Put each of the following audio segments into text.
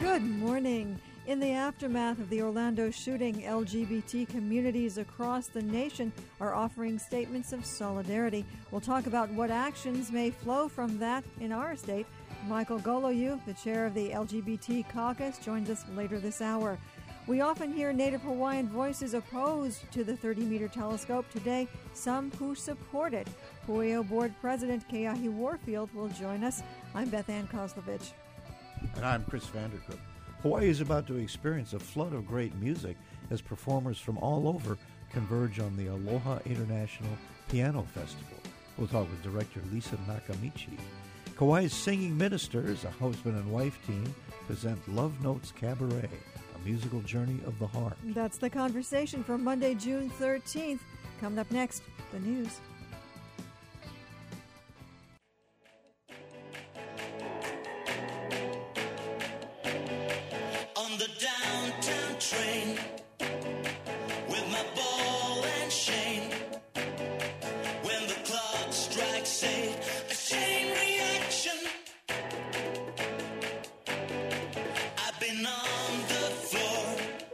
Good morning. In the aftermath of the Orlando shooting, LGBT communities across the nation are offering statements of solidarity. We'll talk about what actions may flow from that in our state. Michael Goloyu, the chair of the LGBT caucus, joins us later this hour. We often hear Native Hawaiian voices opposed to the 30-meter telescope. Today, some who support it. Pueo Board President Keahi Warfield will join us. I'm Beth Ann Kozlovich. And I'm Chris Vanderkoop. Hawaii is about to experience a flood of great music as performers from all over converge on the Aloha International Piano Festival. We'll talk with director Lisa Nakamichi. Kauai's Singing Ministers, a husband and wife team, present Love Notes Cabaret, a musical journey of the heart. That's the conversation for Monday, June 13th. Coming up next, the news. On the downtown train with my ball and chain, when the clock strikes 8, a chain reaction. I've been on the floor,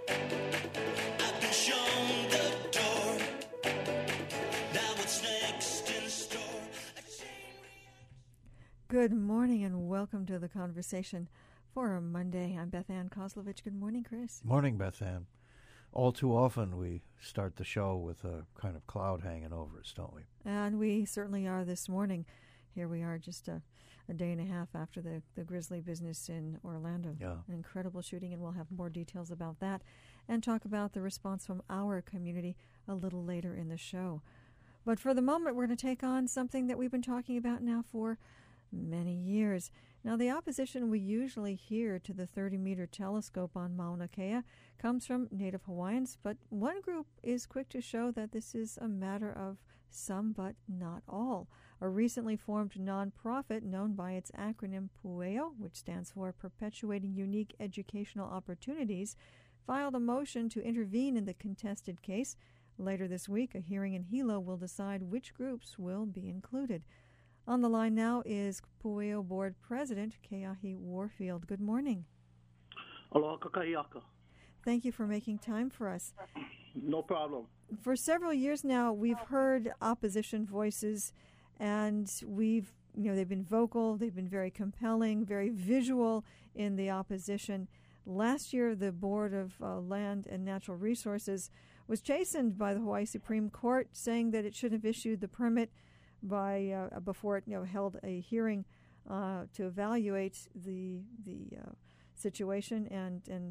I've been shown the door. Now what's next in store? A chain reaction. Good morning and welcome to the conversation for a Monday. I'm Beth Ann Kozlovich. Good morning, Chris. Morning, Beth Ann. All too often we start the show with a kind of cloud hanging over us, don't we? And we certainly are this morning. Here we are just a day and a half after the grisly business in Orlando. Yeah. An incredible shooting, and we'll have more details about that and talk about the response from our community a little later in the show. But for the moment, we're going to take on something that we've been talking about now for many years. Now, the opposition we usually hear to the 30-meter telescope on Mauna Kea comes from Native Hawaiians, but one group is quick to show that this is a matter of some but not all. A recently formed nonprofit known by its acronym PUEO, which stands for Perpetuating Unique Educational Opportunities, filed a motion to intervene in the contested case. Later this week, a hearing in Hilo will decide which groups will be included. On the line now is Pueo Board President Keahi Warfield. Good morning. Aloha kakaiaka. Thank you for making time for us. No problem. For several years now, we've heard opposition voices, and they've been vocal, they've been very compelling, very visual in the opposition. Last year, the Board of Land and Natural Resources was chastened by the Hawaii Supreme Court, saying that it should have issued the permit before it held a hearing to evaluate the situation and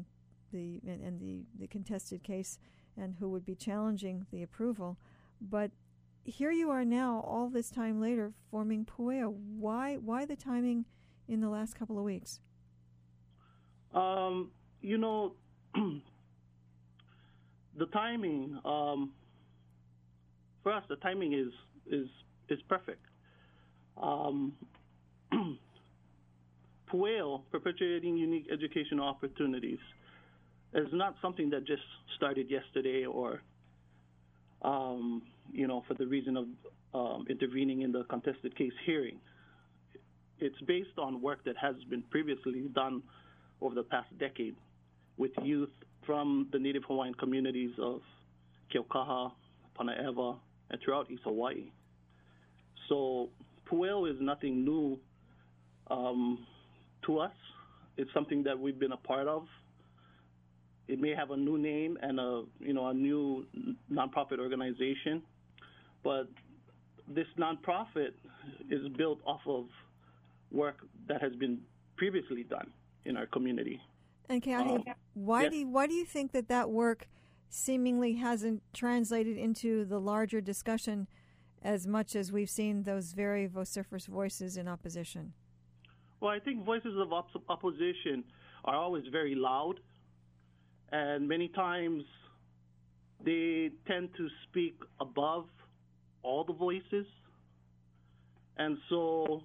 the contested case and who would be challenging the approval. But here you are now, all this time later, forming Pueo. Why the timing in the last couple of weeks? The timing for us, the timing is perfect. Pueo, Perpetuating Unique Educational Opportunities, is not something that just started yesterday or, for the reason of intervening in the contested case hearing. It's based on work that has been previously done over the past decade with youth from the Native Hawaiian communities of Keaukaha, Panaewa, and throughout East Hawaii. So Pueo is nothing new to us. It's something that we've been a part of. It may have a new name and a new nonprofit organization, but this nonprofit is built off of work that has been previously done in our community. And Keahi, why do you think that work seemingly hasn't translated into the larger discussion as much as we've seen those very vociferous voices in opposition? Well, I think voices of opposition are always very loud, and many times they tend to speak above all the voices. And so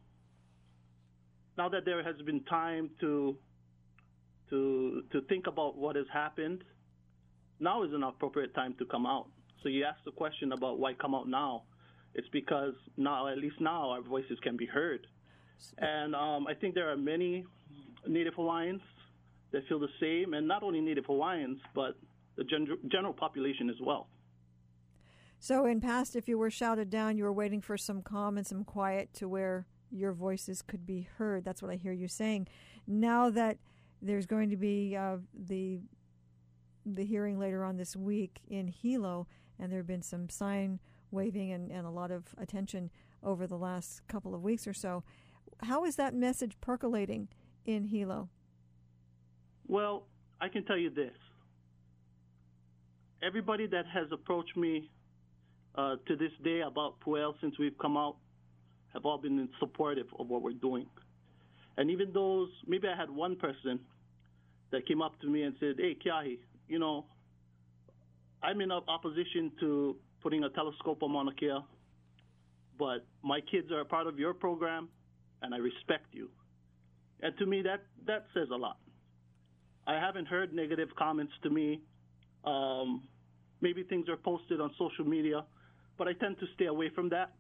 now that there has been time to think about what has happened, now is an appropriate time to come out. So you asked the question about why come out now. It's because now, at least now, our voices can be heard. And I think there are many Native Hawaiians that feel the same, and not only Native Hawaiians, but the general population as well. So in past, if you were shouted down, you were waiting for some calm and some quiet to where your voices could be heard. That's what I hear you saying. Now that there's going to be the hearing later on this week in Hilo, and there have been some sign waving and a lot of attention over the last couple of weeks or so, how is that message percolating in Hilo? Well, I can tell you this. Everybody that has approached me to this day about Pu'el since we've come out have all been supportive of what we're doing. And even those, maybe I had one person that came up to me and said, hey, Keahi, you know, I'm in opposition to putting a telescope on Mauna Kea, but my kids are a part of your program, and I respect you. And to me, that says a lot. I haven't heard negative comments to me. Maybe things are posted on social media, but I tend to stay away from that.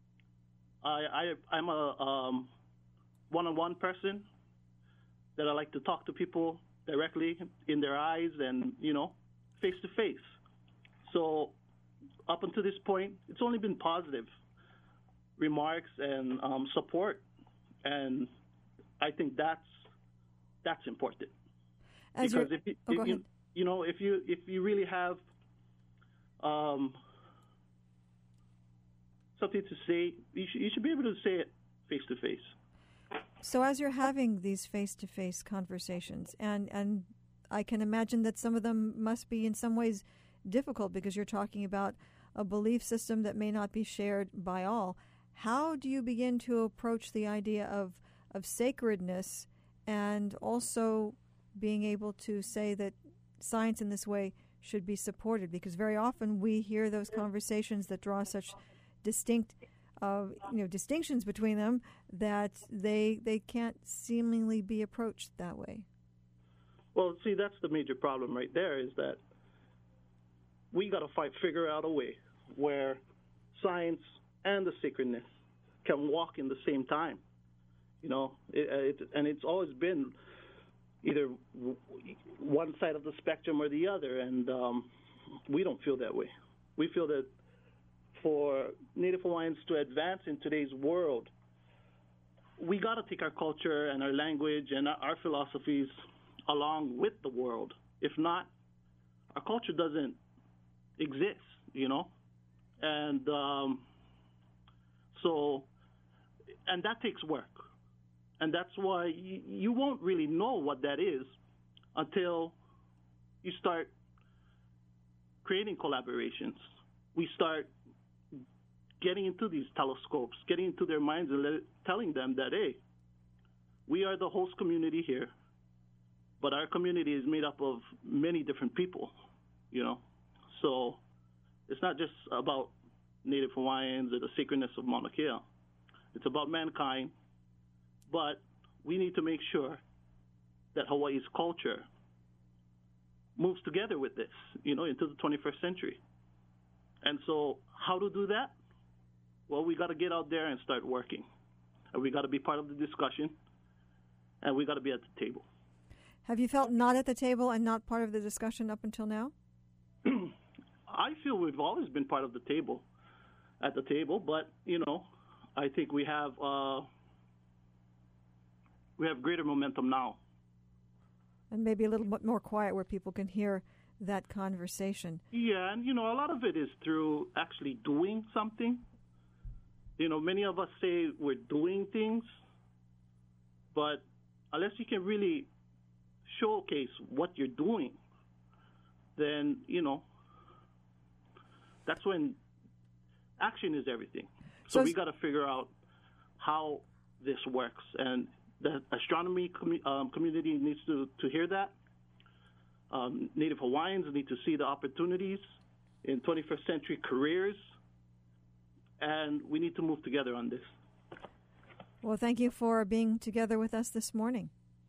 I'm a one-on-one person that I like to talk to people directly in their eyes and, you know, face-to-face. So up until this point, it's only been positive remarks and support, and I think that's important. Because if you really have something to say, you should be able to say it face to face. So as you're having these face to face conversations, and I can imagine that some of them must be in some ways difficult because you're talking about a belief system that may not be shared by all. How do you begin to approach the idea of sacredness and also being able to say that science in this way should be supported? Because very often we hear those conversations that draw such distinct distinctions between them that they can't seemingly be approached that way. Well, see, that's the major problem right there, is that we got to figure out a way where science and the sacredness can walk in the same time. You know, and it's always been either one side of the spectrum or the other, and we don't feel that way. We feel that for Native Hawaiians to advance in today's world, we got to take our culture and our language and our philosophies along with the world. If not, our culture doesn't exist, you know? And and that takes work. And that's why you won't really know what that is until you start creating collaborations. We start getting into these telescopes, getting into their minds and telling them that, hey, we are the host community here, but our community is made up of many different people, you know? So it's not just about Native Hawaiians or the sacredness of Mauna Kea. It's about mankind, but we need to make sure that Hawaii's culture moves together with this, you know, into the 21st century. And so how to do that? Well, we got to get out there and start working. And we got to be part of the discussion, and we got to be at the table. Have you felt not at the table and not part of the discussion up until now? I feel we've always been part of the table, but, you know, I think we have greater momentum now. And maybe a little bit more quiet where people can hear that conversation. Yeah, and, you know, a lot of it is through actually doing something. You know, many of us say we're doing things, but unless you can really showcase what you're doing, then, you know, that's when action is everything. So we got to figure out how this works, and the astronomy community needs to hear that. Native Hawaiians need to see the opportunities in 21st century careers, and we need to move together on this. Well, thank you for being together with us this morning.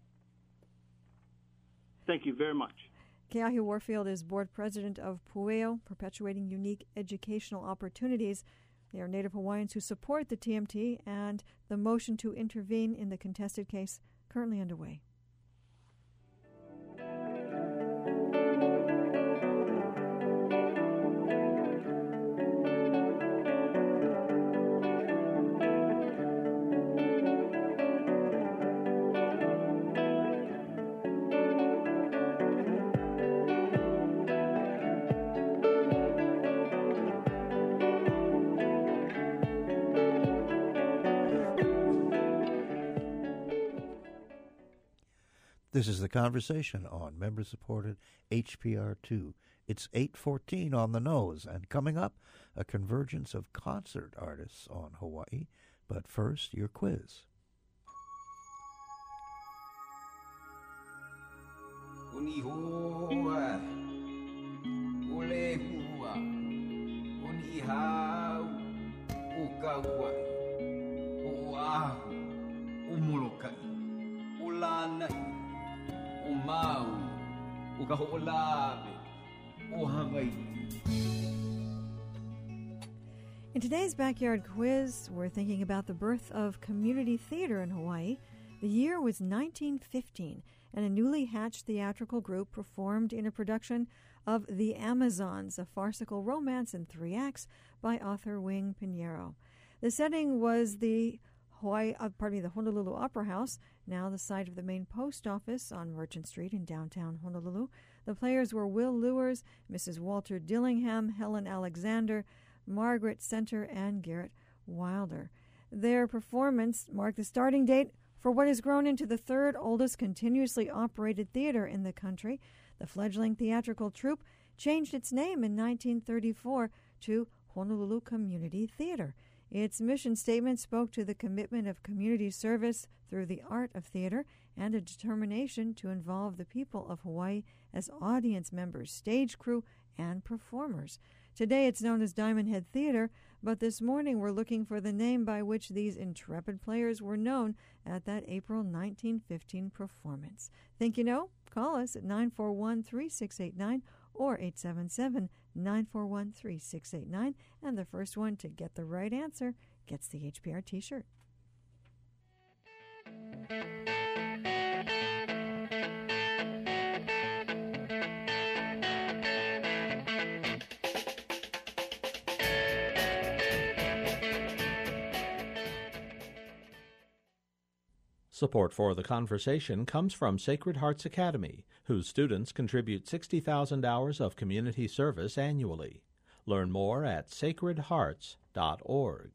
Thank you very much. Keahi Warfield is board president of Pu'eo, Perpetuating Unique Educational Opportunities. They are Native Hawaiians who support the TMT and the motion to intervene in the contested case currently underway. This is The Conversation on member-supported HPR2. It's 8:14 on the nose, and coming up, a convergence of concert artists on Hawaii. But first, your quiz. Unihoa, ulehua, unihau, ukaua, uahu, umulukai, ulanai, umau, ukaho'olabe, uhawaii. In today's Backyard Quiz, we're thinking about the birth of community theater in Hawaii. The year was 1915, and a newly hatched theatrical group performed in a production of The Amazons, a farcical romance in 3 acts by author Wing Pinheiro. The setting was the Honolulu Opera House, now the site of the main post office on Merchant Street in downtown Honolulu. The players were Will Lewers, Mrs. Walter Dillingham, Helen Alexander, Margaret Center, and Garrett Wilder. Their performance marked the starting date for what has grown into the 3rd oldest continuously operated theater in the country. The fledgling theatrical troupe changed its name in 1934 to Honolulu Community Theater. Its mission statement spoke to the commitment of community service through the art of theater and a determination to involve the people of Hawaii as audience members, stage crew, and performers. Today it's known as Diamond Head Theater, but this morning we're looking for the name by which these intrepid players were known at that April 1915 performance. Think you know? Call us at 941-3689 or 877-941-3689, and the first one to get the right answer gets the HPR T-shirt. Support for The Conversation comes from Sacred Hearts Academy, whose students contribute 60,000 hours of community service annually. Learn more at sacredhearts.org.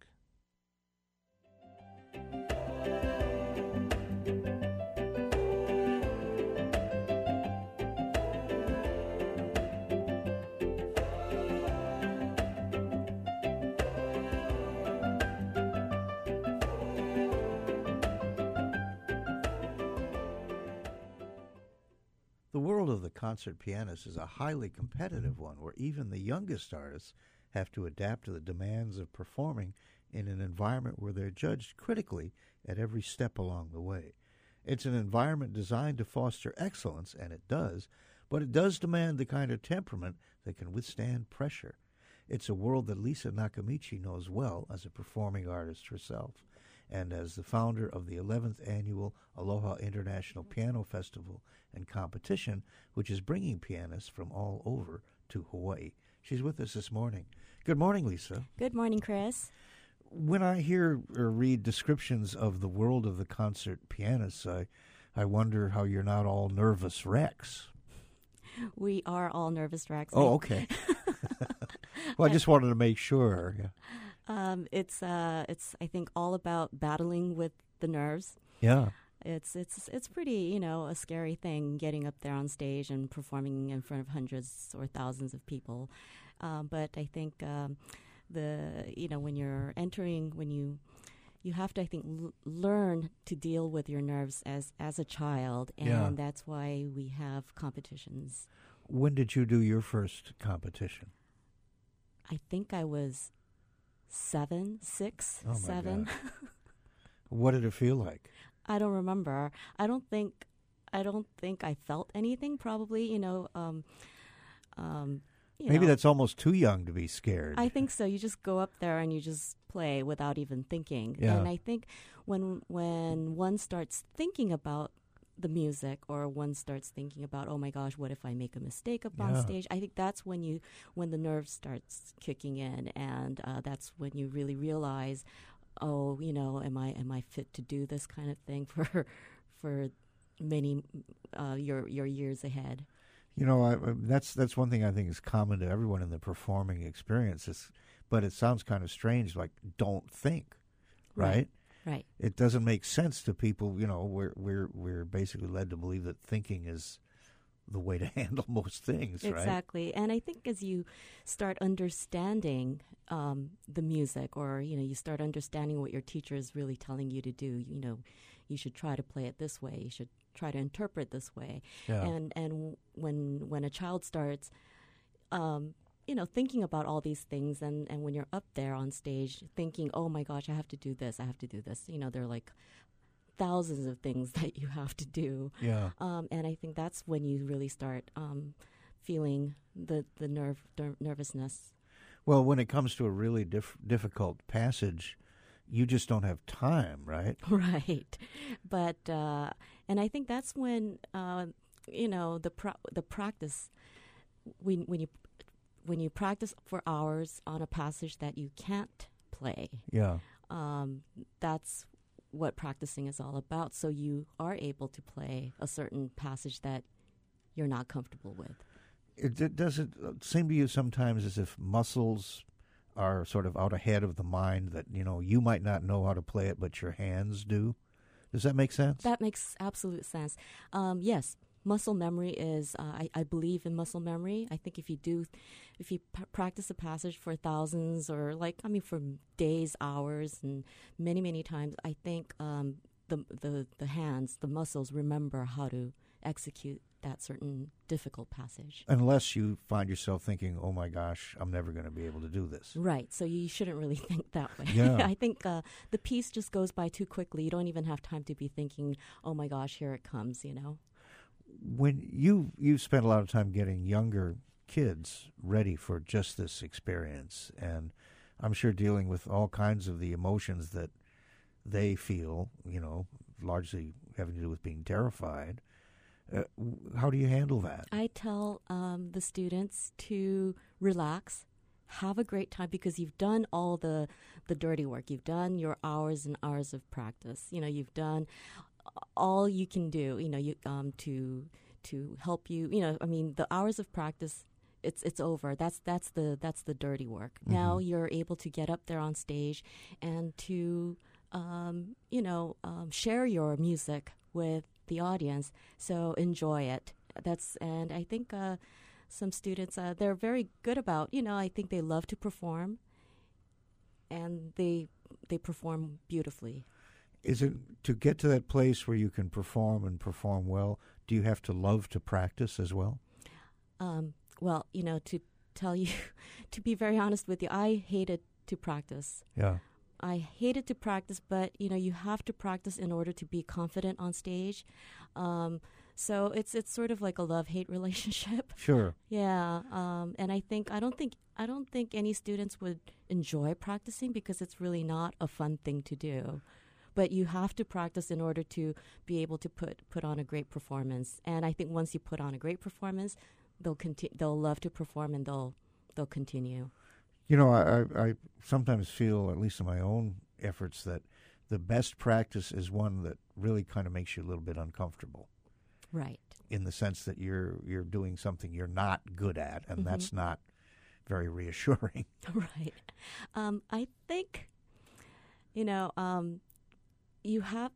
The world of the concert pianist is a highly competitive one where even the youngest artists have to adapt to the demands of performing in an environment where they're judged critically at every step along the way. It's an environment designed to foster excellence, and it does, but it does demand the kind of temperament that can withstand pressure. It's a world that Lisa Nakamichi knows well as a performing artist herself, and as the founder of the 11th Annual Aloha International Piano Festival and Competition, which is bringing pianists from all over to Hawaii. She's with us this morning. Good morning, Lisa. Good morning, Chris. When I hear or read descriptions of the world of the concert pianists, I wonder how you're not all nervous wrecks. We are all nervous wrecks. Oh, okay. Well, I just wanted to make sure. Yeah. It's I think all about battling with the nerves. Yeah. It's pretty, a scary thing getting up there on stage and performing in front of hundreds or thousands of people. But I think when you're entering, when you have to, I think, learn to deal with your nerves as a child, and that's why we have competitions. When did you do your first competition? I think I was 7. Oh, my 7. God. What did it feel like? I don't remember. I don't think I felt anything. Probably, Maybe that's almost too young to be scared. I think so. You just go up there and you just play without even thinking. Yeah. And I think when one starts thinking about the music, or one starts thinking about, oh my gosh, what if I make a mistake up on stage? I think that's when the nerves starts kicking in, and that's when you really realize, oh, am I fit to do this kind of thing for many your years ahead? That's one thing I think is common to everyone in the performing experience. But it sounds kind of strange, like don't think, right? Right. It doesn't make sense to people. We're basically led to believe that thinking is the way to handle most things, right? Exactly. And I think as you start understanding the music, or, you start understanding what your teacher is really telling you to do, you should try to play it this way. You should try to interpret this way. Yeah. And when a child starts, thinking about all these things, and when you're up there on stage thinking, oh my gosh, I have to do this, there are like thousands of things that you have to do. Yeah. And I think that's when you really start feeling the nervousness. Well, when it comes to a really difficult passage, you just don't have time, right? Right. But and I think that's when the practice, when you practice for hours on a passage that you can't play. Yeah. That's what practicing is all about. So you are able to play a certain passage that you're not comfortable with. Does it seem to you sometimes as if muscles are sort of out ahead of the mind, that, you might not know how to play it, but your hands do? Does that make sense? That makes absolute sense. Yes. Muscle memory is, I believe in muscle memory. I think if you practice a passage for thousands, or for days, hours, and many, many times, I think the hands, the muscles remember how to execute that certain difficult passage. Unless you find yourself thinking, oh my gosh, I'm never going to be able to do this. Right. So you shouldn't really think that way. Yeah. I think the piece just goes by too quickly. You don't even have time to be thinking, oh my gosh, here it comes, When you spent a lot of time getting younger kids ready for just this experience, and I'm sure dealing with all kinds of the emotions that they feel, largely having to do with being terrified. How do you handle that? I tell the students to relax, have a great time, because you've done all the dirty work. You've done your hours and hours of practice. You've done all you can do, to help you. The hours of practice, it's over. That's the dirty work. Mm-hmm. Now you're able to get up there on stage and to share your music with the audience. So enjoy it. And I think some students, they're very good about, I think they love to perform, and they perform beautifully. Is it to get to that place where you can perform and perform well? Do you have to love to practice as well? Well, to tell you, to be very honest with you, I hated to practice. Yeah. I hated to practice, but you have to practice in order to be confident on stage. So it's sort of like a love-hate relationship. Sure. Yeah. And I don't think any students would enjoy practicing, because it's really not a fun thing to do. But you have to practice in order to be able to put on a great performance. And I think once you put on a great performance, they'll love to perform, and they'll continue. I sometimes feel, at least in my own efforts, that the best practice is one that really kind of makes you a little bit uncomfortable. Right. In the sense that you're doing something you're not good at, and Mm-hmm. that's not very reassuring. Right. I think, you have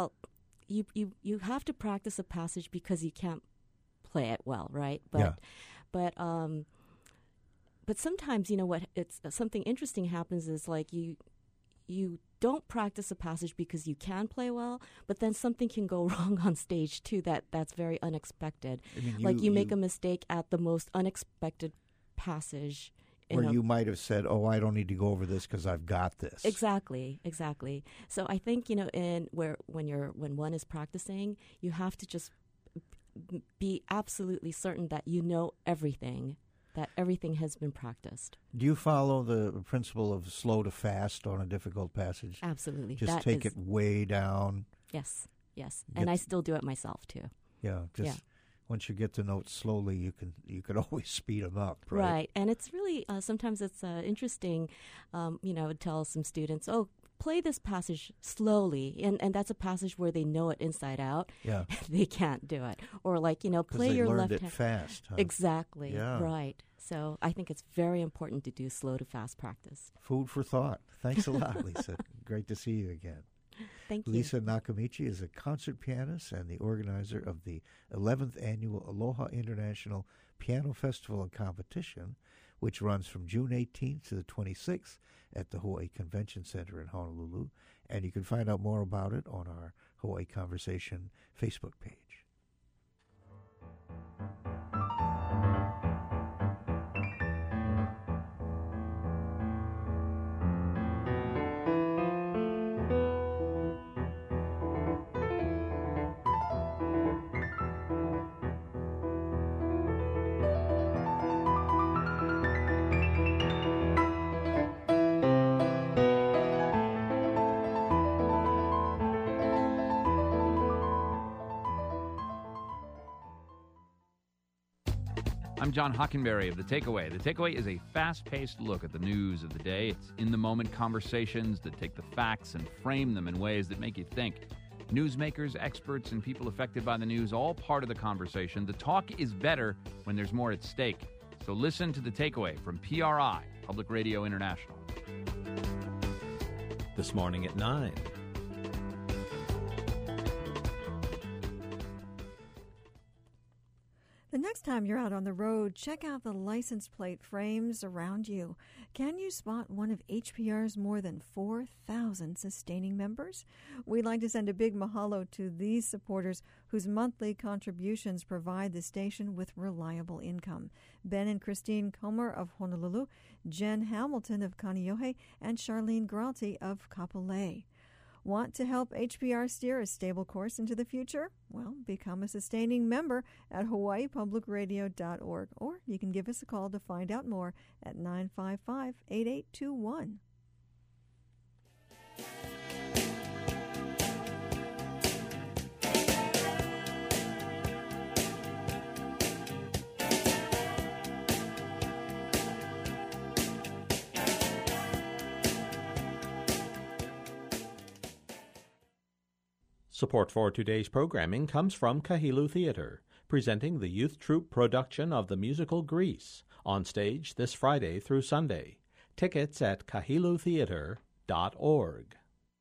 to practice a passage because you can't play it well, right? But sometimes, it's something interesting happens is like you don't practice a passage because you can play well, but then something can go wrong on stage too. That's very unexpected. You make a mistake at the most unexpected passage. Where you might have said, "Oh, I don't need to go over this because I've got this." Exactly. So I think when one is practicing, you have to just be absolutely certain that you know everything, that everything has been practiced. Do you follow the principle of slow to fast on a difficult passage? Absolutely. Just take it way down. Yes. And I still do it myself too. Yeah. Once you get the notes slowly, you can always speed them up, right? Right, and it's really sometimes it's interesting. I would tell some students, "Oh, play this passage slowly," and that's a passage where they know it inside out. Yeah, they can't do it, or play your left hand. Because they learned it fast. Huh? Exactly. Yeah. Right. So I think it's very important to do slow to fast practice. Food for thought. Thanks a lot, Lisa. Great to see you again. Thank you. Lisa Nakamichi is a concert pianist and the organizer of the 11th Annual Aloha International Piano Festival and Competition, which runs from June 18th to the 26th at the Hawaii Convention Center in Honolulu. And you can find out more about it on our Hawaii Conversation Facebook page. I'm John Hockenberry of The Takeaway. The Takeaway is a fast-paced look at the news of the day. It's in-the-moment conversations that take the facts and frame them in ways that make you think. Newsmakers, experts, and people affected by the news, all part of the conversation. The talk is better when there's more at stake. So listen to The Takeaway from PRI, Public Radio International. This morning at 9. The next time you're out on the road, check out the license plate frames around you. Can you spot one of HPR's more than 4,000 sustaining members? We'd like to send a big mahalo to these supporters whose monthly contributions provide the station with reliable income. Ben and Christine Comer of Honolulu, Jen Hamilton of Kaneohe, and Charlene Gralty of Kapolei. Want to help HPR steer a stable course into the future? Well, become a sustaining member at hawaiipublicradio.org, or you can give us a call to find out more at 955-8821. Support for today's programming comes from Kahilu Theater, presenting the youth troupe production of the musical Grease, on stage this Friday through Sunday. Tickets at kahilutheater.org.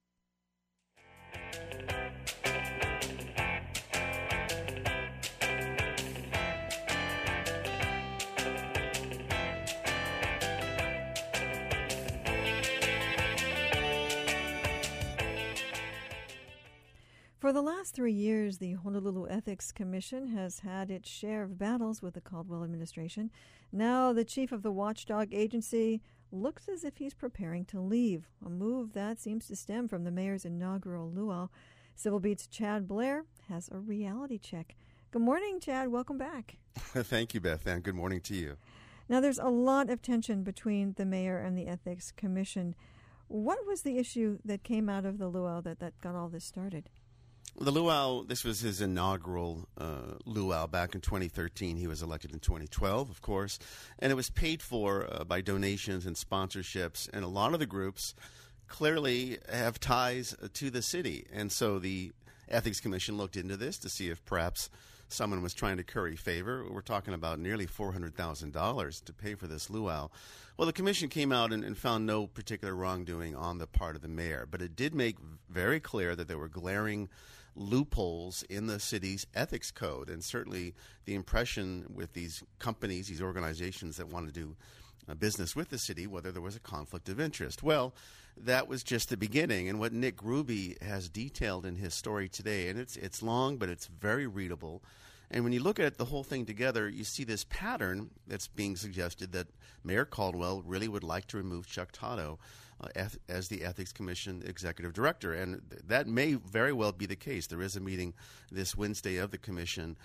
For the last 3 years, the Honolulu Ethics Commission has had its share of battles with the Caldwell administration. Now the chief of the watchdog agency looks as if he's preparing to leave, a move that seems to stem from the mayor's inaugural luau. Civil Beat's Chad Blair has a reality check. Good morning, Chad. Welcome back. Thank you, Beth, and good morning to you. Now, there's a lot of tension between the mayor and the Ethics Commission. What was the issue that came out of the luau that got all this started? The luau, this was his inaugural luau back in 2013. He was elected in 2012, of course, and it was paid for by donations and sponsorships, and a lot of the groups clearly have ties to the city. And so the Ethics Commission looked into this to see if perhaps someone was trying to curry favor. We're talking about nearly $400,000 to pay for this luau. Well, the commission came out and found no particular wrongdoing on the part of the mayor, but it did make very clear that there were glaring loopholes in the city's ethics code, and certainly the impression with these companies, these organizations that want to do business with the city, whether there was a conflict of interest. Well, that was just the beginning, and what Nick Ruby has detailed in his story today, and it's long, but it's very readable. And when you look at the whole thing together, you see this pattern that's being suggested that Mayor Caldwell really would like to remove Chuck Totto as the Ethics Commission Executive Director. And that may very well be the case. There is a meeting this Wednesday of the Commission.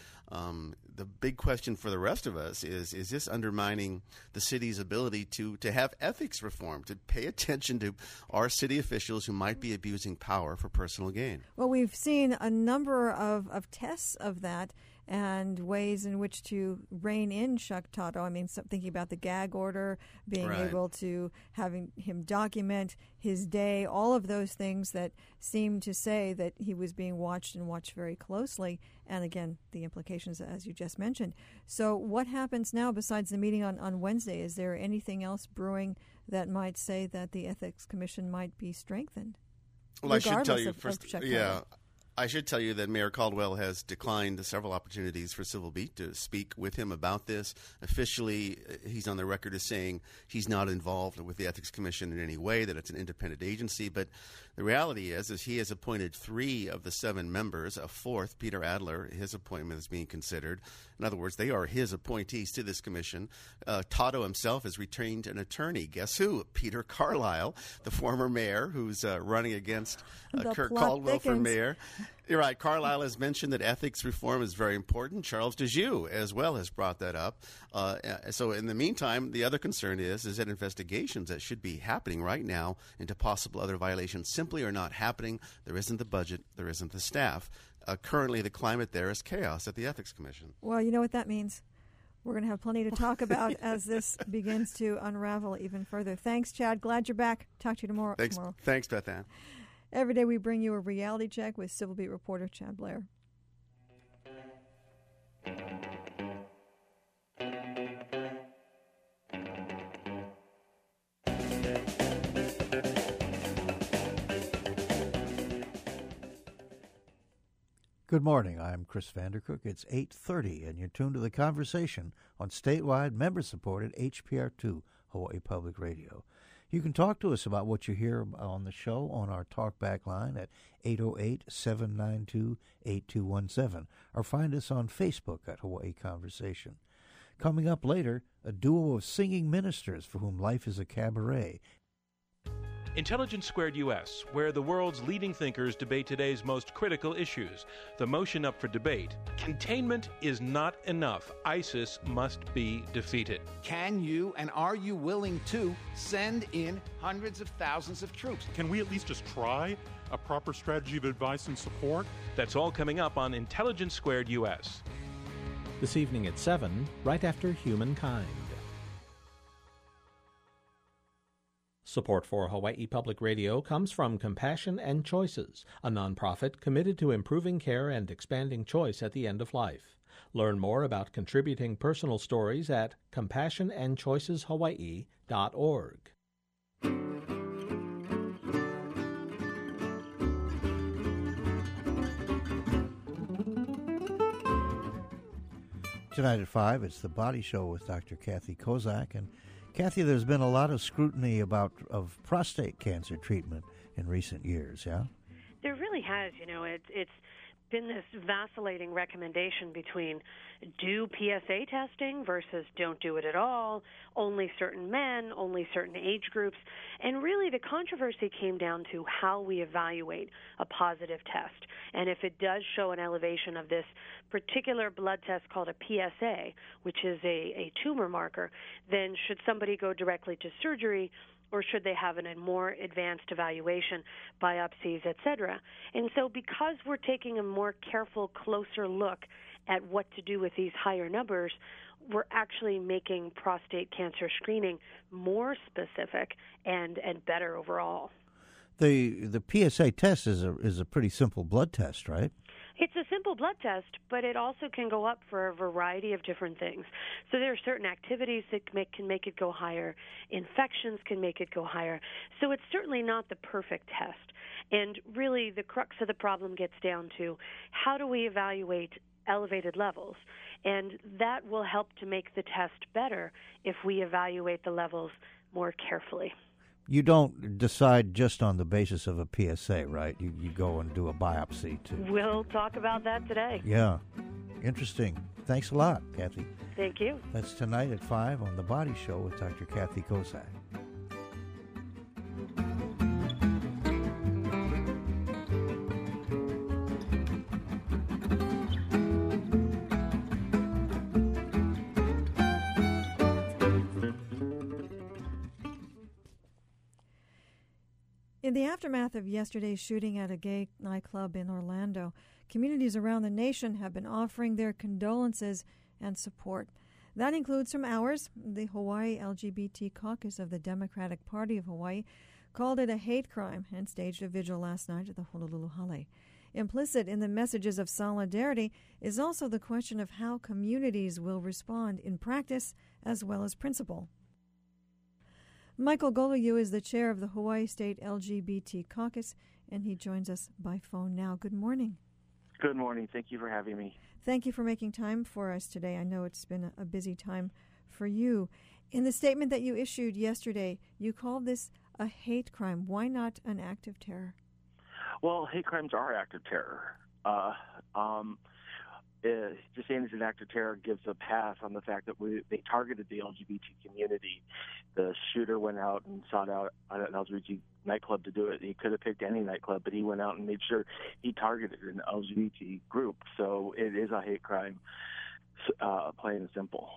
The big question for the rest of us is this undermining the city's ability to have ethics reform, to pay attention to our city officials who might be abusing power for personal gain? Well, we've seen a number of tests of that and ways in which to rein in Chuck Totto. I mean, thinking about the gag order, being able to having him document his day, all of those things that seem to say that he was being watched and watched very closely. And again, the implications, as you just mentioned. So what happens now besides the meeting on Wednesday? Is there anything else brewing that might say that the Ethics Commission might be strengthened? Well, I should tell you of first. Chicago. I should tell you that Mayor Caldwell has declined several opportunities for Civil Beat to speak with him about this. Officially, he's on the record as saying he's not involved with the Ethics Commission in any way, that it's an independent agency. But the reality is he has appointed 3 of the 7 members. A 4th, Peter Adler, his appointment is being considered. In other words, they are his appointees to this commission. Totto himself has retained an attorney. Guess who? Peter Carlisle, the former mayor who's running against Kirk Caldwell for mayor. You're right. Carlisle has mentioned that ethics reform is very important. Charles Dejoux as well has brought that up. So in the meantime, the other concern is that investigations that should be happening right now into possible other violations simply are not happening. There isn't the budget. There isn't the staff. Currently, the climate there is chaos at the Ethics Commission. Well, you know what that means. We're going to have plenty to talk about as this begins to unravel even further. Thanks, Chad. Glad you're back. Talk to you tomorrow. Thanks, Beth Ann. Every day we bring you a reality check with Civil Beat reporter Chad Blair. Good morning. I'm Chris Vandercook. It's 8:30, and you're tuned to The Conversation on statewide, member-supported HPR2 Hawaii Public Radio. You can talk to us about what you hear on the show on our talkback line at 808-792-8217, or find us on Facebook at Hawaii Conversation. Coming up later, a duo of singing ministers for whom life is a cabaret. Intelligence Squared U.S., where the world's leading thinkers debate today's most critical issues. The motion up for debate: containment is not enough. ISIS must be defeated. Can you and are you willing to send in hundreds of thousands of troops? Can we at least just try a proper strategy of advice and support? That's all coming up on Intelligence Squared U.S. This evening at 7, right after Humankind. Support for Hawaii Public Radio comes from Compassion and Choices, a nonprofit committed to improving care and expanding choice at the end of life. Learn more about contributing personal stories at compassionandchoiceshawaii.org. Tonight at 5, it's The Body Show with Dr. Kathy Kozak. And Kathy, there's been a lot of scrutiny of prostate cancer treatment in recent years, yeah? There really has. You know, it's been this vacillating recommendation between do PSA testing versus don't do it at all, only certain men, only certain age groups. And really the controversy came down to how we evaluate a positive test. And if it does show an elevation of this particular blood test called a PSA, which is a tumor marker, then should somebody go directly to surgery, or should they have a more advanced evaluation, biopsies, et cetera? And so because we're taking a more careful, closer look at what to do with these higher numbers, we're actually making prostate cancer screening more specific and better overall. The PSA test is a pretty simple blood test, right? It's a simple blood test, but it also can go up for a variety of different things. So there are certain activities that can make it go higher. Infections can make it go higher. So it's certainly not the perfect test. And really the crux of the problem gets down to how do we evaluate elevated levels? And that will help to make the test better if we evaluate the levels more carefully. You don't decide just on the basis of a PSA, right? You go and do a biopsy, too. We'll talk about that today. Yeah. Interesting. Thanks a lot, Kathy. Thank you. That's tonight at 5 on The Body Show with Dr. Kathy Kozak. In the aftermath of yesterday's shooting at a gay nightclub in Orlando, communities around the nation have been offering their condolences and support. That includes from ours. The Hawaii LGBT Caucus of the Democratic Party of Hawaii called it a hate crime and staged a vigil last night at the Honolulu Hale. Implicit in the messages of solidarity is also the question of how communities will respond in practice as well as principle. Michael Goliu is the chair of the Hawaii State LGBT Caucus, and he joins us by phone now. Good morning. Good morning. Thank you for having me. Thank you for making time for us today. I know it's been a busy time for you. In the statement that you issued yesterday, you called this a hate crime. Why not an act of terror? Well, hate crimes are act of terror. Just saying it's an act of terror gives a pass on the fact that they targeted the LGBT community. The shooter went out and sought out an LGBT nightclub to do it. He could have picked any nightclub, but he went out and made sure he targeted an LGBT group. So it is a hate crime, plain and simple.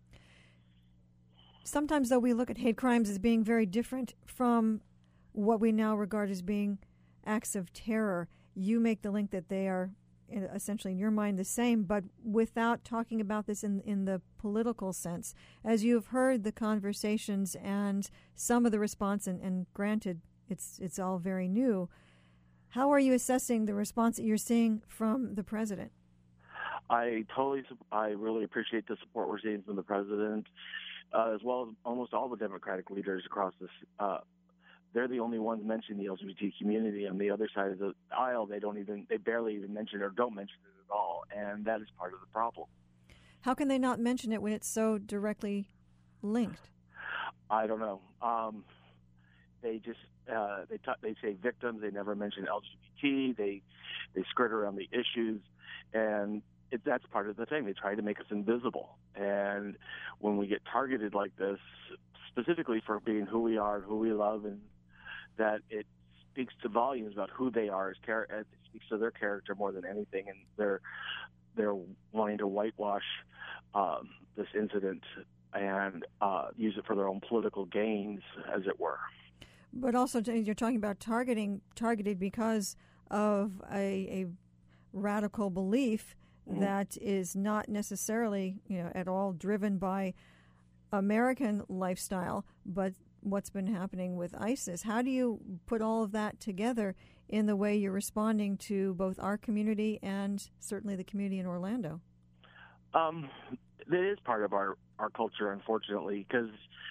Sometimes, though, we look at hate crimes as being very different from what we now regard as being acts of terror. You make the link that they are essentially, in your mind, the same, but without talking about this in the political sense. As you've heard the conversations and some of the response, and granted, it's all very new, how are you assessing the response that you're seeing from the president? I really appreciate the support we're seeing from the president, as well as almost all the Democratic leaders across this. They're the only ones mentioning the LGBT community. On the other side of the aisle, they barely even mention it or don't mention it at all, and that is part of the problem. How can they not mention it when it's so directly linked? I don't know. They just they say victims. They never mention LGBT. They skirt around the issues, and that's part of the thing. They try to make us invisible. And when we get targeted like this, specifically for being who we are, who we love, and that it speaks to volumes about who they are as character. It speaks to their character more than anything, and they're wanting to whitewash this incident and use it for their own political gains, as it were. But also, you're talking about targeted because of a radical belief that is not necessarily, at all driven by American lifestyle, but what's been happening with ISIS. How do you put all of that together in the way you're responding to both our community and certainly the community in Orlando? That is part of our culture, unfortunately, because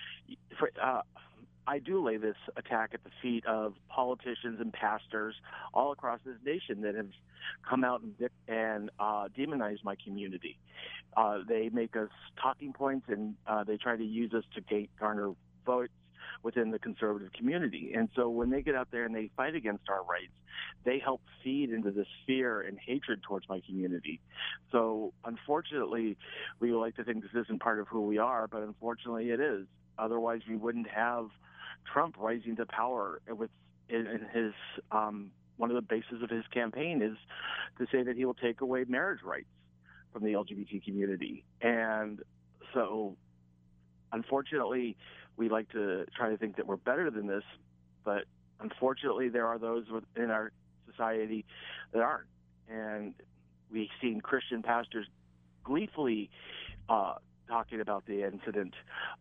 I do lay this attack at the feet of politicians and pastors all across this nation that have come out and demonize my community. They make us talking points, and they try to use us to garner votes within the conservative community. And so when they get out there and they fight against our rights, they help feed into this fear and hatred towards my community. So unfortunately, we like to think this isn't part of who we are, but unfortunately it is. Otherwise, we wouldn't have Trump rising to power in his one of the bases of his campaign is to say that he will take away marriage rights from the LGBT community. And so unfortunately, we like to try to think that we're better than this, but unfortunately there are those in our society that aren't. And we've seen Christian pastors gleefully talking about the incident.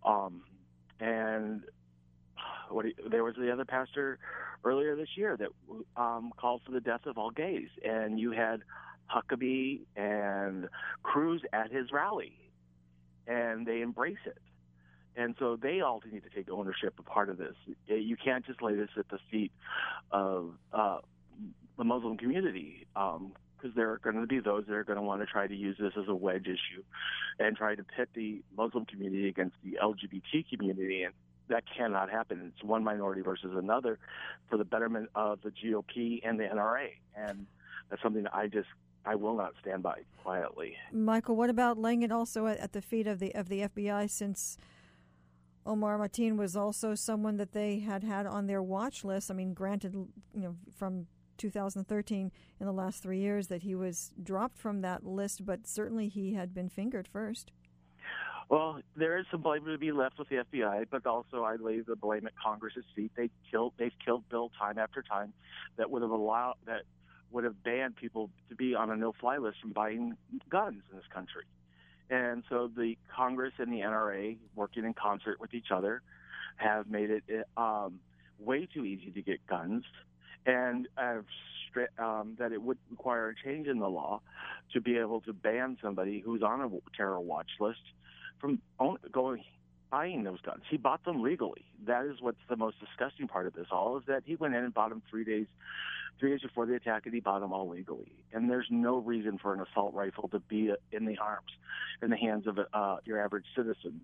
And there was the other pastor earlier this year that called for the death of all gays. And you had Huckabee and Cruz at his rally, and they embrace it. And so they all need to take ownership of part of this. You can't just lay this at the feet of the Muslim community, because there are going to be those that are going to want to try to use this as a wedge issue and try to pit the Muslim community against the LGBT community. And that cannot happen. It's one minority versus another for the betterment of the GOP and the NRA. And that's something that I will not stand by quietly. Michael, what about laying it also at the feet of the FBI, since Omar Mateen was also someone that they had on their watch list? I mean, granted, from 2013 in the last 3 years that he was dropped from that list, but certainly he had been fingered first. Well, there is some blame to be left with the FBI, but also I lay the blame at Congress's feet. They've killed Bill time after time that would have banned people to be on a no-fly list from buying guns in this country. And so the Congress and the NRA, working in concert with each other, have made it way too easy to get guns, and that it would require a change in the law to be able to ban somebody who's on a terror watch list from buying those guns. He bought them legally. That is what's the most disgusting part of this all, is that he went in and bought them 3 days before the attack, and he bought them all legally. And there's no reason for an assault rifle to be in the hands of your average citizen.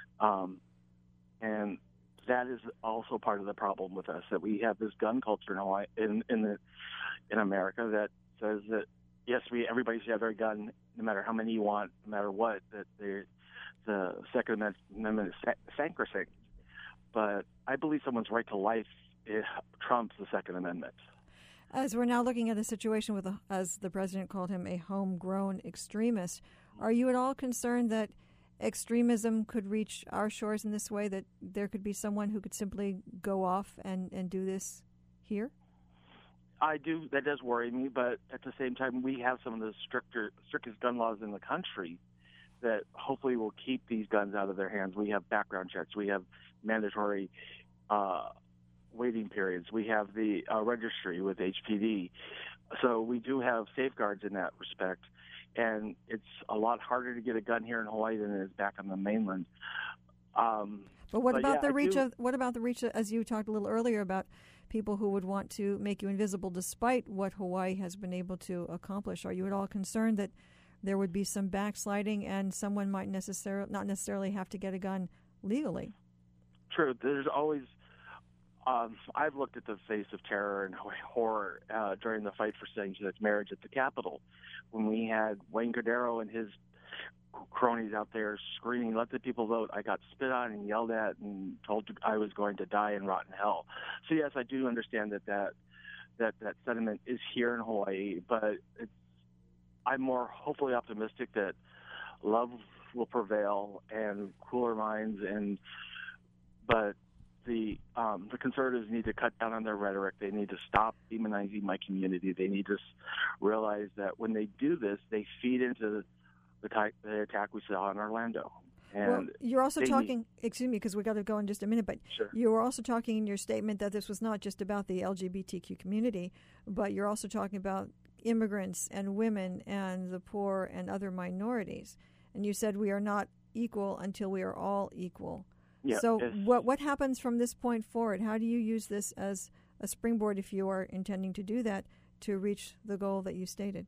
And that is also part of the problem with us, that we have this gun culture in America that says that, yes, everybody should have their gun, no matter how many you want, no matter what, that the Second Amendment is sacrosanct. But I believe someone's right to life trumps the Second Amendment. As we're now looking at a situation with, as the president called him, a homegrown extremist, are you at all concerned that extremism could reach our shores in this way, that there could be someone who could simply go off and do this here? I do. That does worry me, but at the same time, we have some of the strictest gun laws in the country that hopefully will keep these guns out of their hands. We have background checks. We have mandatory waiting periods. We have the registry with HPD. So we do have safeguards in that respect. And it's a lot harder to get a gun here in Hawaii than it is back on the mainland. But what about the reach, as you talked a little earlier about people who would want to make you invisible despite what Hawaii has been able to accomplish? Are you at all concerned that there would be some backsliding and someone might not necessarily have to get a gun legally? True. There's always I've looked at the face of terror and horror during the fight for same-sex marriage at the Capitol, when we had Wayne Cordero and his cronies out there screaming, "Let the people vote." I got spit on and yelled at and told I was going to die in rotten hell. So yes, I do understand that sentiment is here in Hawaii, but I'm more hopefully optimistic that love will prevail and cooler minds. But the conservatives need to cut down on their rhetoric. They need to stop demonizing my community. They need to realize that when they do this, they feed into the attack we saw in Orlando. And well, you're also talking, excuse me, because we got to go in just a minute, but sure. You were also talking in your statement that this was not just about the LGBTQ community, but you're also talking about immigrants and women and the poor and other minorities. And you said we are not equal until we are all equal. Yeah, so what happens from this point forward? How do you use this as a springboard, if you are intending to do that, to reach the goal that you stated?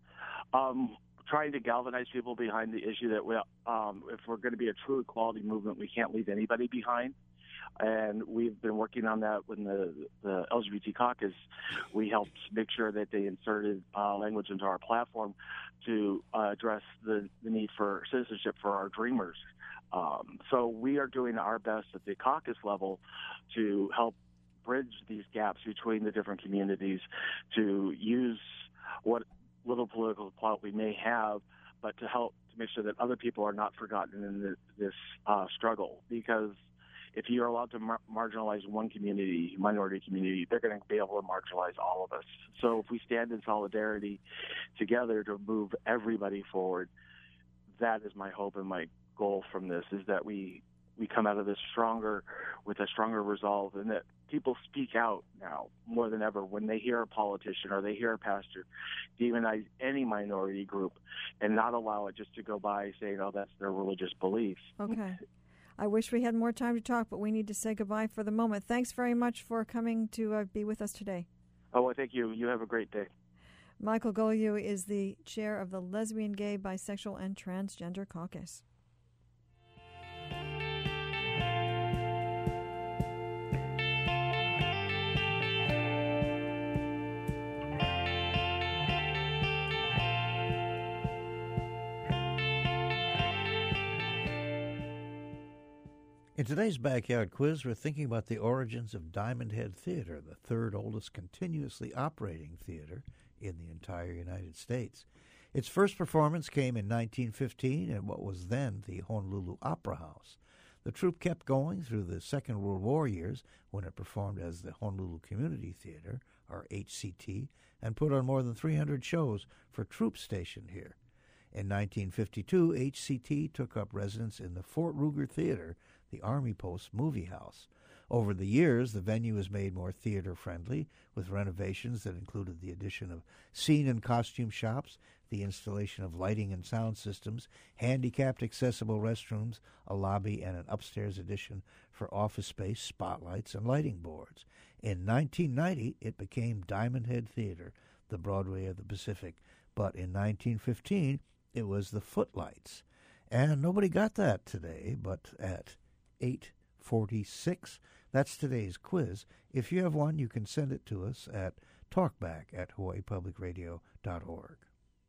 Trying to galvanize people behind the issue that if we're going to be a true equality movement, we can't leave anybody behind. And we've been working on that when the LGBT caucus. We helped make sure that they inserted language into our platform to address the need for citizenship for our dreamers. So we are doing our best at the caucus level to help bridge these gaps between the different communities, to use what little political clout we may have, but to help to make sure that other people are not forgotten in this struggle. Because if you're allowed to marginalize one community, minority community, they're going to be able to marginalize all of us. So if we stand in solidarity together to move everybody forward, that is my hope and my goal from this, is that we come out of this stronger, with a stronger resolve, and that people speak out now more than ever when they hear a politician or they hear a pastor demonize any minority group and not allow it just to go by saying, oh, that's their religious beliefs. Okay. I wish we had more time to talk, but we need to say goodbye for the moment. Thanks very much for coming to be with us today. Oh, well, thank you. You have a great day. Michael Goliu is the chair of the Lesbian, Gay, Bisexual, and Transgender Caucus. In today's Backyard Quiz, we're thinking about the origins of Diamond Head Theater, the third oldest continuously operating theater in the entire United States. Its first performance came in 1915 at what was then the Honolulu Opera House. The troupe kept going through the Second World War years, when it performed as the Honolulu Community Theater, or HCT, and put on more than 300 shows for troops stationed here. In 1952, HCT took up residence in the Fort Ruger Theater, the Army Post movie house. Over the years, the venue was made more theater-friendly, with renovations that included the addition of scene and costume shops, the installation of lighting and sound systems, handicapped accessible restrooms, a lobby, and an upstairs addition for office space, spotlights, and lighting boards. In 1990, it became Diamond Head Theater, the Broadway of the Pacific. But in 1915, it was the Footlights. And nobody got that today, but at 8:46, that's today's quiz. If you have one, you can send it to us at talkback@hawaiipublicradio.org.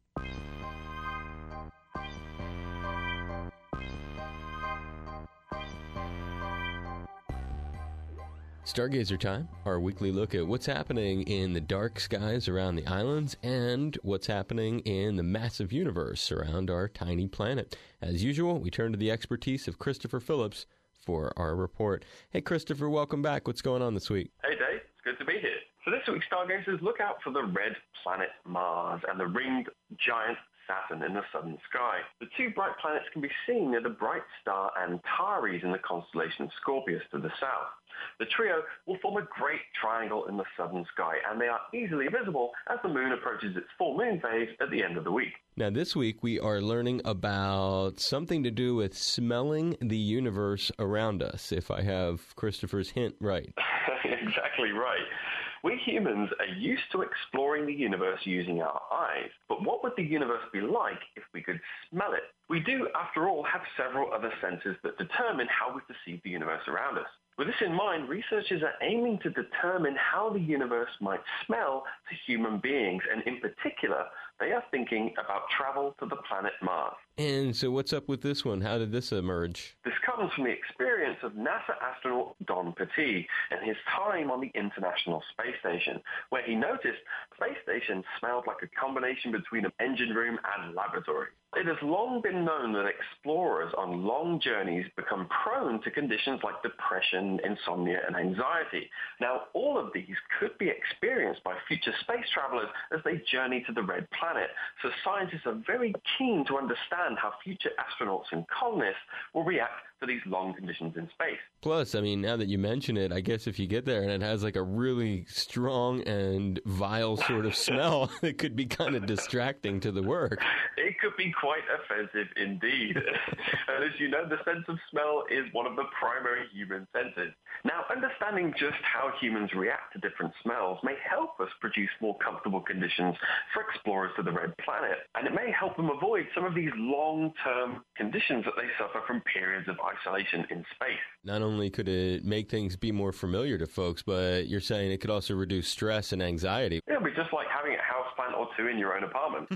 Stargazer Time, our weekly look at what's happening in the dark skies around the islands and what's happening in the massive universe around our tiny planet. As usual, we turn to the expertise of Christopher Phillips for our report. Hey, Christopher, welcome back. What's going on this week? Hey, Dave. It's good to be here. So this week, stargazers, look out for the red planet Mars and the ringed giant Saturn in the southern sky. The two bright planets can be seen near the bright star Antares in the constellation of Scorpius to the south. The trio will form a great triangle in the southern sky, and they are easily visible as the moon approaches its full moon phase at the end of the week. Now, this week we are learning about something to do with smelling the universe around us, if I have Christopher's hint right. Exactly right. We humans are used to exploring the universe using our eyes, but what would the universe be like if we could smell it? We do, after all, have several other senses that determine how we perceive the universe around us. With this in mind, researchers are aiming to determine how the universe might smell to human beings, and in particular, they are thinking about travel to the planet Mars. And so what's up with this one? How did this emerge? This comes from the experience of NASA astronaut Don Petit and his time on the International Space Station, where he noticed the space station smelled like a combination between an engine room and laboratory. It has long been known that explorers on long journeys become prone to conditions like depression, insomnia, and anxiety. Now, all of these could be experienced by future space travelers as they journey to the red planet, so scientists are very keen to understand how future astronauts and colonists will react to these long conditions in space. Plus, I mean, now that you mention it, I guess if you get there and it has like a really strong and vile sort of smell, it could be kind of distracting to the work. It could be quite offensive indeed. And as you know, the sense of smell is one of the primary human senses. Now, understanding just how humans react to different smells may help us produce more comfortable conditions for explorers to the red planet, and it may help them avoid some of these long-term conditions that they suffer from periods of isolation in space. Not only could it make things be more familiar to folks, but you're saying it could also reduce stress and anxiety. It'll be just like having a houseplant or two in your own apartment.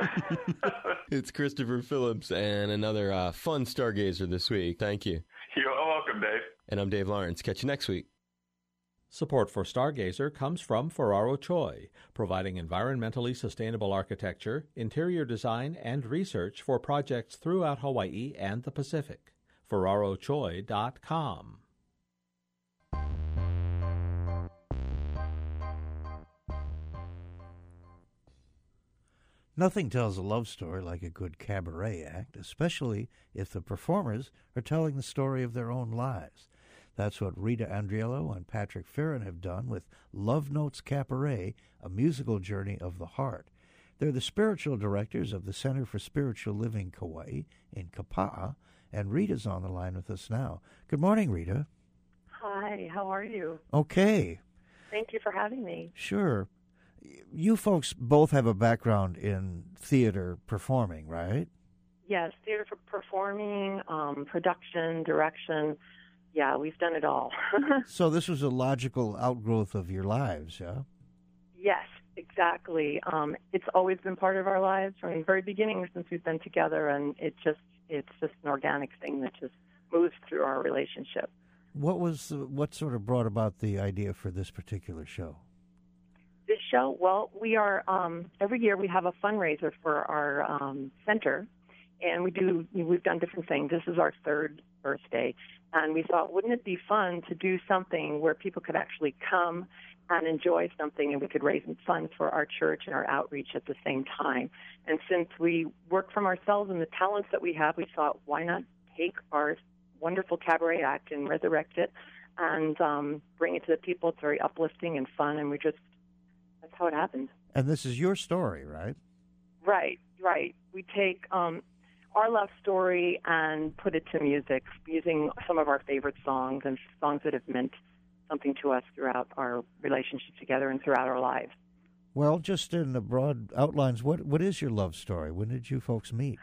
It's Christopher Phillips and another fun Stargazer this week. Thank you. You're welcome, Dave. And I'm Dave Lawrence. Catch you next week. Support for Stargazer comes from Ferraro Choi, providing environmentally sustainable architecture, interior design, and research for projects throughout Hawaii and the Pacific. FerraroChoi.com. Nothing tells a love story like a good cabaret act, especially if the performers are telling the story of their own lives. That's what Rita Andriello and Patrick Farron have done with Love Notes Cabaret, a musical journey of the heart. They're the spiritual directors of the Center for Spiritual Living Kauai in Kapa'a, and Rita's on the line with us now. Good morning, Rita. Hi, how are you? Okay. Thank you for having me. Sure. You folks both have a background in theater performing, right? Yes, theater for performing, production, direction. Yeah, we've done it all. So this was a logical outgrowth of your lives, yeah? Yes, exactly. It's always been part of our lives from the very beginning since we've been together, and it's just an organic thing that just moves through our relationship. What sort of brought about the idea for this particular show? This show, well, we are every year we have a fundraiser for our center, and we've done different things. This is our third birthday, and we thought, wouldn't it be fun to do something where people could actually come and enjoy something, and we could raise funds for our church and our outreach at the same time. And since we work from ourselves and the talents that we have, we thought, why not take our wonderful cabaret act and resurrect it and bring it to the people. It's very uplifting and fun, and that's how it happened. And this is your story, right? Right. Right. We take our love story and put it to music using some of our favorite songs and songs that have meant something to us throughout our relationship together and throughout our lives. Well, just in the broad outlines, what is your love story? When did you folks meet?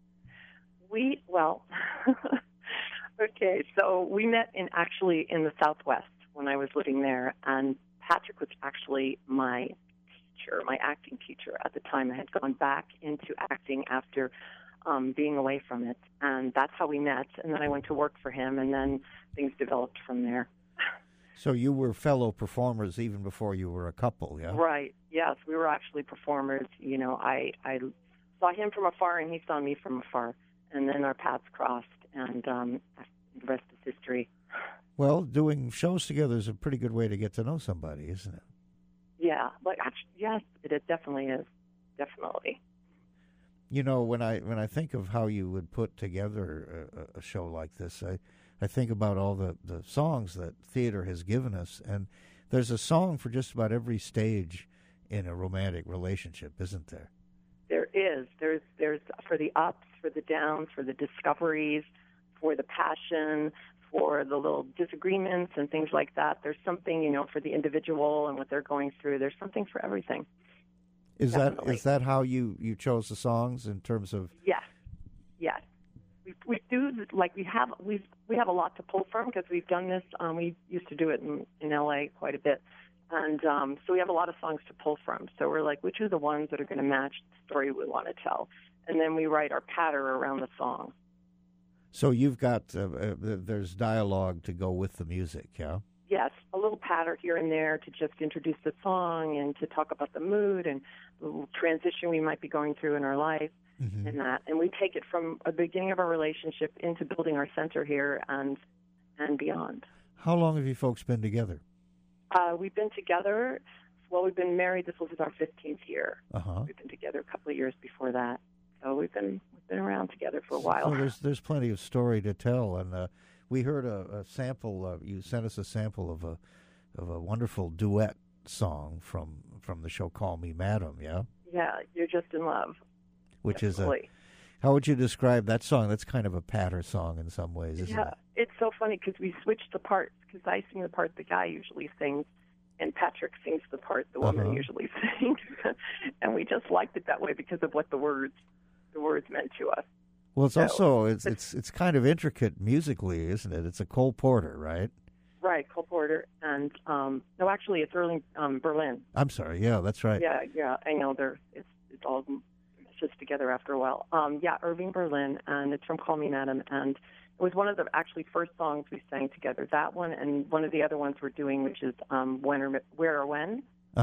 Okay, so we met actually in the Southwest when I was living there, and Patrick was actually my teacher, my acting teacher at the time. I had gone back into acting after being away from it, and that's how we met. And then I went to work for him, and then things developed from there. So you were fellow performers even before you were a couple, yeah? Right. Yes, we were actually performers. You know, I saw him from afar, and he saw me from afar, and then our paths crossed, and the rest is history. Well, doing shows together is a pretty good way to get to know somebody, isn't it? Yeah, yes, it definitely is. Definitely. You know, when I think of how you would put together a show like this, I think about all the songs that theater has given us, and there's a song for just about every stage in a romantic relationship, isn't there? There is. There's for the ups, for the downs, for the discoveries, for the passion, for the little disagreements and things like that. There's something, you know, for the individual and what they're going through. There's something for everything. Is Definitely. that how you chose the songs in terms of? Yes. We do, like we have a lot to pull from because we've done this. We used to do it in LA quite a bit, and so we have a lot of songs to pull from. So we're like, which are the ones that are going to match the story we want to tell, and then we write our patter around the song. So you've got there's dialogue to go with the music, yeah. Yes, a little patter here and there to just introduce the song and to talk about the mood and the little transition we might be going through in our life. Mm-hmm. And that, and we take it from the beginning of our relationship into building our center here and beyond. How long have you folks been together? We've been together. Well, we've been married. This was our 15th year. Uh-huh. We've been together a couple of years before that, so we've been around together for a while. So there's plenty of story to tell, and we heard a sample. You sent us a sample of a wonderful duet song from the show "Call Me Madam." Yeah. Yeah, You're Just in Love. Which Definitely. is how would you describe that song? That's kind of a patter song in some ways, isn't it? It's so funny because we switched the parts because I sing the part the guy usually sings, and Patrick sings the part the woman usually sings, and we just liked it that way because of what the words meant to us. Well, it's also it's kind of intricate musically, isn't it? It's a Cole Porter, right? Right, Cole Porter, and no, actually, it's Irving Berlin. I'm sorry, yeah, that's right. Yeah, I know. It's all just together after a while. Irving Berlin, and it's from Call Me Madam, and it was one of the actually first songs we sang together. That one, and one of the other ones we're doing, which is Where or When.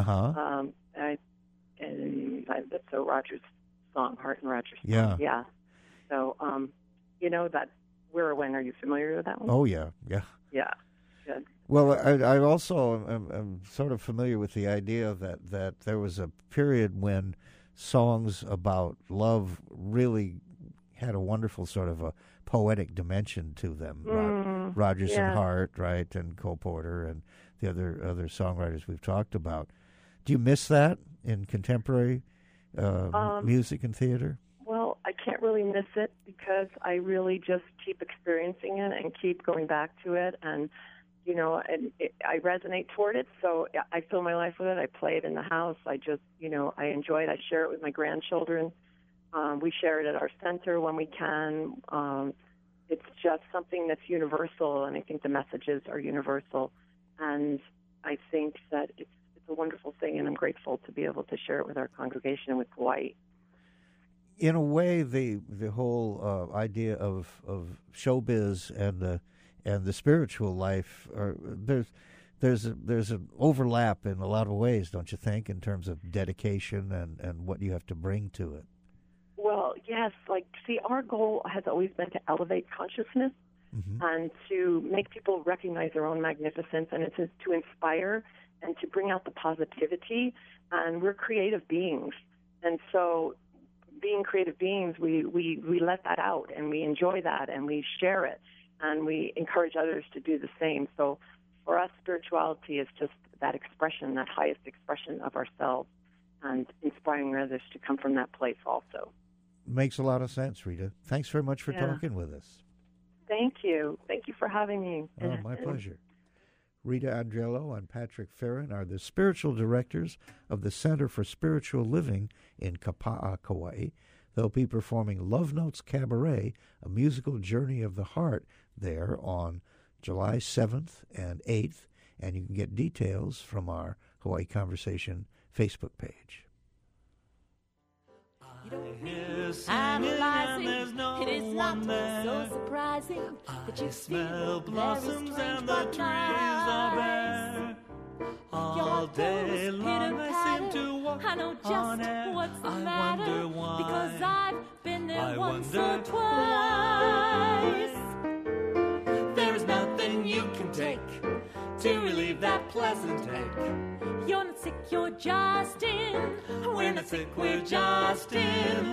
That's so Rogers' song, Hart and Rogers' song. Yeah. So, you know that Where or When. Are you familiar with that one? Oh yeah. Yeah. Good. Well, I also am sort of familiar with the idea that there was a period when songs about love really had a wonderful sort of a poetic dimension to them. Rogers and Hart, right, and Cole Porter and the other songwriters we've talked about. Do you miss that in contemporary music and theater? Well, I can't really miss it because I really just keep experiencing it and keep going back to it, and you know, I resonate toward it, so I fill my life with it. I play it in the house. I just, you know, I enjoy it. I share it with my grandchildren. We share it at our center when we can. It's just something that's universal, and I think the messages are universal. And I think that it's a wonderful thing, and I'm grateful to be able to share it with our congregation and with Hawaii. In a way, the whole idea of showbiz and the spiritual life there's an overlap in a lot of ways, don't you think, in terms of dedication and what you have to bring to it? Well, yes. Our goal has always been to elevate consciousness and to make people recognize their own magnificence, and it's to inspire and to bring out the positivity. And we're creative beings, and so being creative beings, we let that out, and we enjoy that, and we share it. And we encourage others to do the same. So for us, spirituality is just that expression, that highest expression of ourselves, and inspiring others to come from that place also. makes a lot of sense, Rita. Thanks very much for Yeah. talking with us. Thank you. Thank you for having me. Oh, my pleasure. Rita Andriello and Patrick Farron are the spiritual directors of the Center for Spiritual Living in Kapa'a, Kauai. They'll be performing Love Notes Cabaret, a musical journey of the heart, there on July 7th and 8th, and you can get details from our Hawaii Conversation Facebook page. Analyzing, it is not so surprising that you smell feel blossoms and the trees are bare. All day long I seem to walk I know just on air. what's the I matter wonder why. because I've been there I once wonder or twice. There's nothing you can take to relieve that pleasant ache. You're not sick, you're just in. We're not sick, we're just in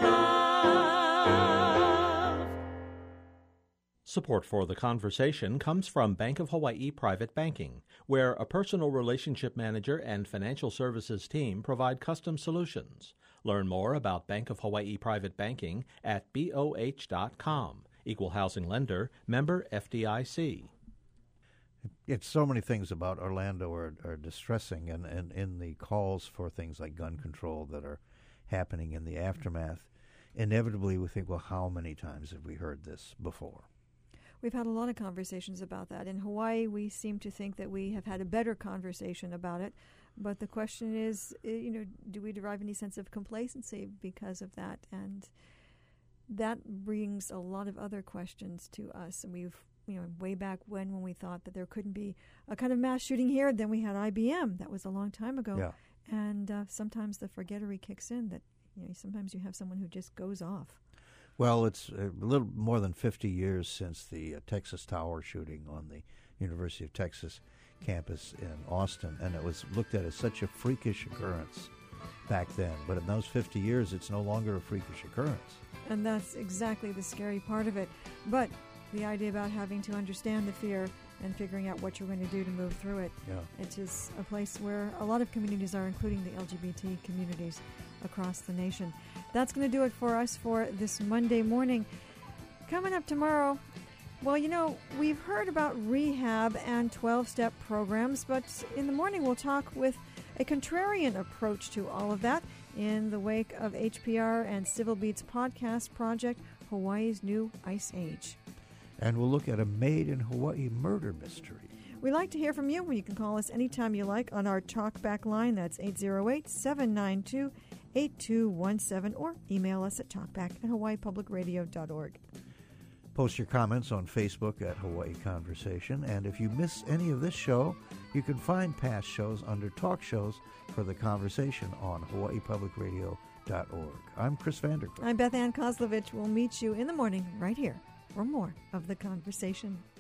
love. Support for the conversation comes from Bank of Hawaii Private Banking, where a personal relationship manager and financial services team provide custom solutions. Learn more about Bank of Hawaii Private Banking at BOH.com. Equal housing lender, member FDIC. It's so many things about Orlando are distressing, and in the calls for things like gun control that are happening in the aftermath, inevitably we think, well, how many times have we heard this before? We've had a lot of conversations about that. In Hawaii, we seem to think that we have had a better conversation about it. But the question is, do we derive any sense of complacency because of that? And that brings a lot of other questions to us. And we've, way back when we thought that there couldn't be a kind of mass shooting here, then we had IBM. That was a long time ago. Yeah. And sometimes the forgettery kicks in that, sometimes you have someone who just goes off. Well, it's a little more than 50 years since the Texas Tower shooting on the University of Texas campus in Austin, and it was looked at as such a freakish occurrence back then. But in those 50 years, it's no longer a freakish occurrence. And that's exactly the scary part of it. But the idea about having to understand the fear and figuring out what you're going to do to move through it, it is a place where a lot of communities are, including the LGBT communities across the nation. That's going to do it for us for this Monday morning. Coming up tomorrow, well, we've heard about rehab and 12-step programs, but in the morning we'll talk with a contrarian approach to all of that in the wake of HPR and Civil Beat's podcast project, Hawaii's New Ice Age. And we'll look at a made-in-Hawaii murder mystery. We'd like to hear from you. You can call us anytime you like on our talkback line. That's 808-792-8217, or email us at talkback@hawaiipublicradio.org. Post your comments on Facebook at Hawaii Conversation. And if you miss any of this show, you can find past shows under Talk Shows for the Conversation on hawaiipublicradio.org. I'm Chris Vanderkooy. I'm Beth Ann Kozlovich. We'll meet you in the morning right here for more of The Conversation.